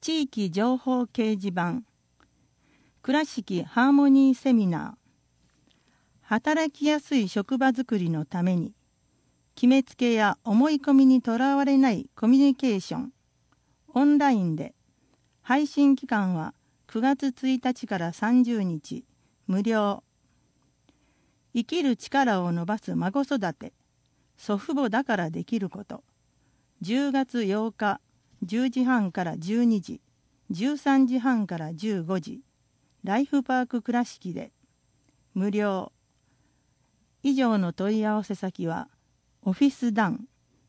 地域情報掲示板、倉敷ハーモニーセミナー、働きやすい職場づくりのために、決めつけや思い込みにとらわれないコミュニケーション、オンラインで、配信期間は9月1日から30日、無料。生きる力を伸ばす孫育て、祖父母だからできること。10月8日、10時半から12時、13時半から15時、ライフパーク倉敷で、無料。以上の問い合わせ先は、オフィスダン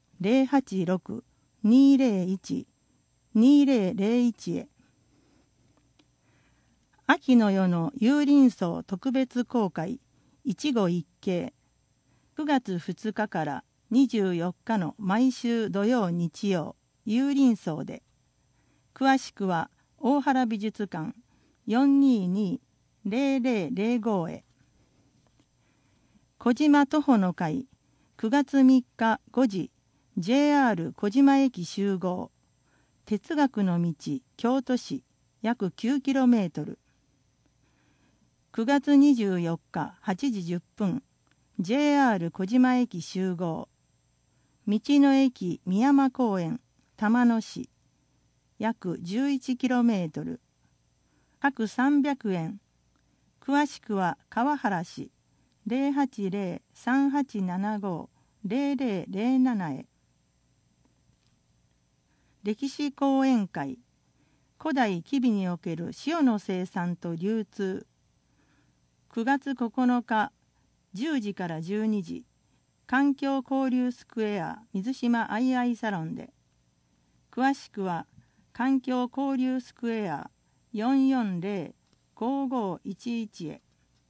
086-201-2001 へ。秋の夜の有林荘特別公開一期一会、9月2日から24日の毎週土曜日曜有林荘で、詳しくは大原美術館 422-0005 へ。小島徒歩の会9月3日5時 JR 小島駅集合、哲学の道京都市約 9km。9月24日8時10分 JR 小島駅集合、道の駅美山公園玉野市約 11km、 各300円。詳しくは川原市 080-3875-0007 へ。歴史講演会、古代吉備における塩の生産と流通、9月9日10時から12時、環境交流スクエア水島アイアイサロンで。詳しくは環境交流スクエア 440-5511 へ。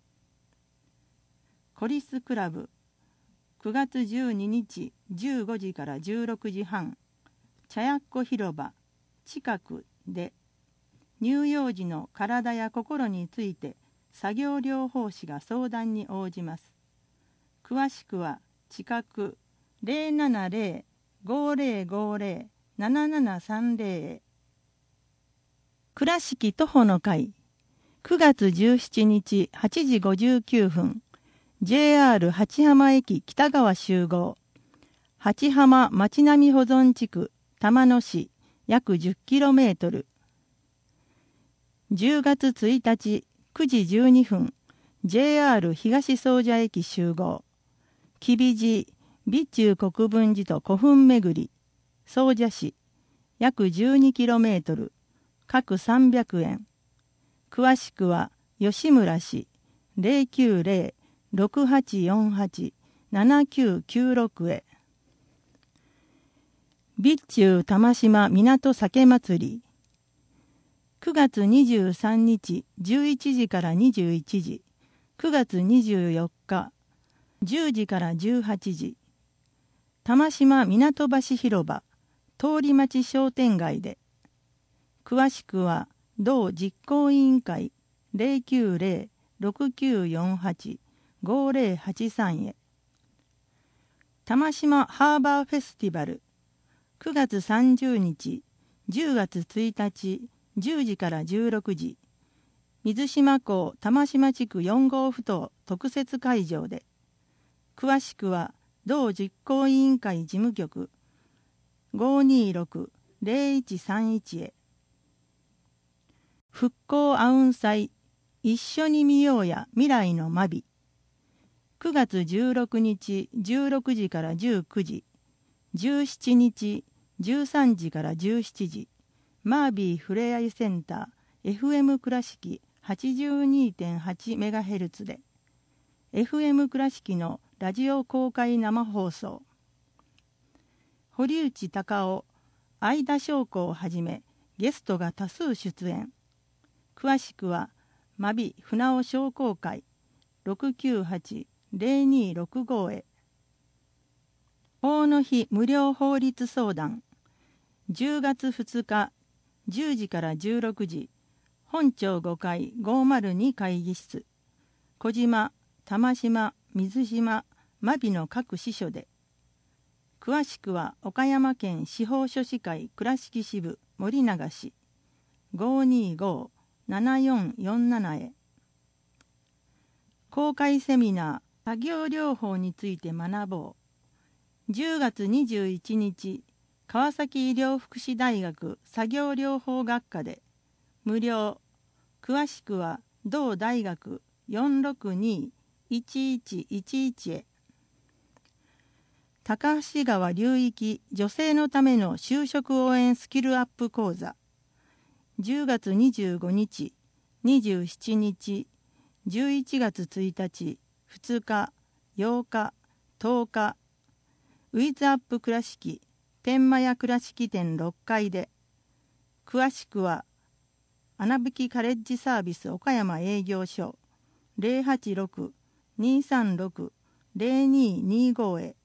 コリスクラブ9月12日15時から16時半、茶屋っ子広場近くで、乳幼児の体や心について作業療法士が相談に応じます。詳しくは近く 070-5050-7730 へ。倉敷徒歩の会9月17日8時59分 JR 八浜駅北側集合、八浜町並保存地区玉野市約 10km。 10月1日9時12分 JR 東総社駅集合、吉備寺備中国分寺と古墳巡り総社市約 12km、 各300円。詳しくは吉村市 090-6848-7996 へ。備中玉島港酒祭り9月23日11時から21時、9月24日10時から18時、玉島港橋広場通り町商店街で。詳しくは同実行委員会 090-6948-5083 へ。玉島ハーバーフェスティバル9月30日10月1日10時から16時、水島港玉島地区4号埠頭特設会場で。詳しくは同実行委員会事務局 526-0131 へ。復興アウン祭一緒に見ようや未来のマビ9月16日16時から19時、17日13時から17時、マービーふれあいセンター FM 倉敷 82.8MHz で、 FM 倉敷のラジオ公開生放送。堀内孝雄、相田翔子をはじめゲストが多数出演。詳しくはマビ船尾商工会 698-0265 へ。法の日無料法律相談10月2日10時から16時、本町5階502会議室、小島、玉島、水島、真備の各支所で。詳しくは岡山県司法書士会倉敷支部森永氏 525-7447 へ。公開セミナー作業療法について学ぼう。10月21日、川崎医療福祉大学作業療法学科で無料。詳しくは同大学462-1111へ。高橋川流域女性のための就職応援スキルアップ講座。10月25日、27日、11月1日、2日、8日、10日、ウィズアップ倉敷天満屋倉敷店6階で。詳しくは穴吹カレッジサービス岡山営業所 086-236-0225 へ。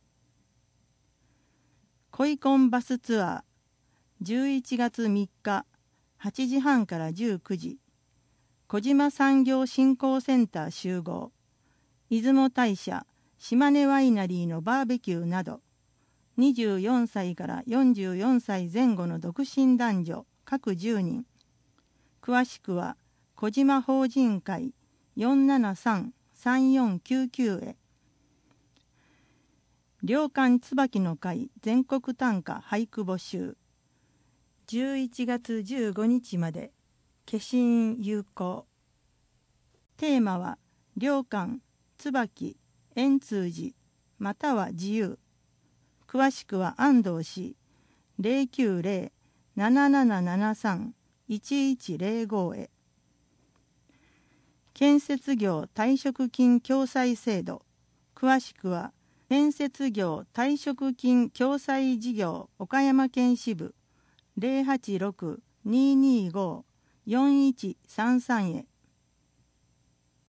恋コンバスツアー11月3日8時半から19時、小島産業振興センター集合、出雲大社島根ワイナリーのバーベキューなど、24歳から44歳前後の独身男女各10人。詳しくは小島法人会 473-3499 へ。良寛椿の会全国短歌俳句募集。11月15日まで消印有効。テーマは良寛、椿、円通寺または自由。詳しくは安藤氏 090-7773-1105 へ。建設業退職金共済制度。詳しくは建設業退職金共済事業岡山県支部 086-225-4133 へ。